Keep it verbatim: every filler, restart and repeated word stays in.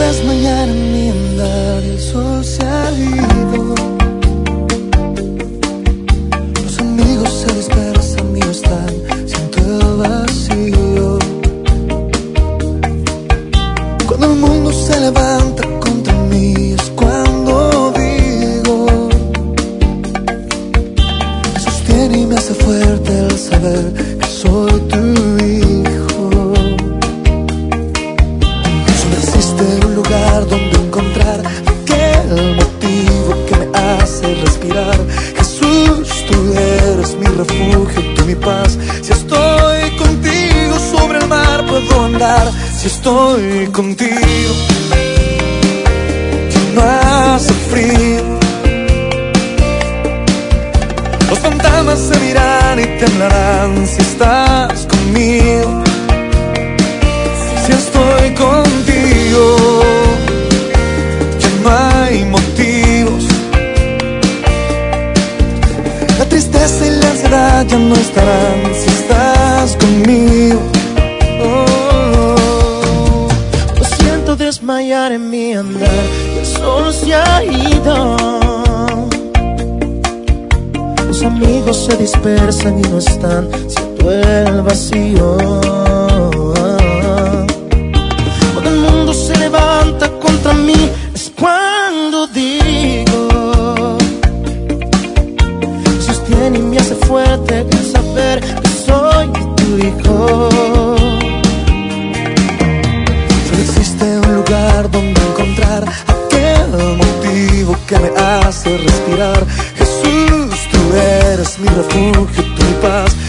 desmayar en mi andar y el sol se ha ido. Los amigos se dispersan y no están, siento el vacío. Cuando el mundo se levanta contra mí es cuando digo, me sostiene y me hace fuerte el saber que soy tu hijo. Solo existe un lugar donde encontrar aquel motivo que me hace respirar. Jesús, tú eres mi refugio, tú mi paz. Si estoy contigo sobre el mar puedo andar. Si estoy contigo, que no hace frío. Los fantasmas se miran y temblarán si estás conmigo. Si estoy contigo, ya no hay motivos. La tristeza y la ansiedad ya no estarán si estás conmigo. Desmayar en mi andar y el sol se ha ido. Los amigos se dispersan y no están, siento el vacío. Cuando el mundo se levanta contra mí es cuando digo, sostiene y me hace fuerte el saber que soy tu hijo. Donde encontrar aquel motivo que me hace respirar. Jesús, tú eres mi refugio, tú mi paz.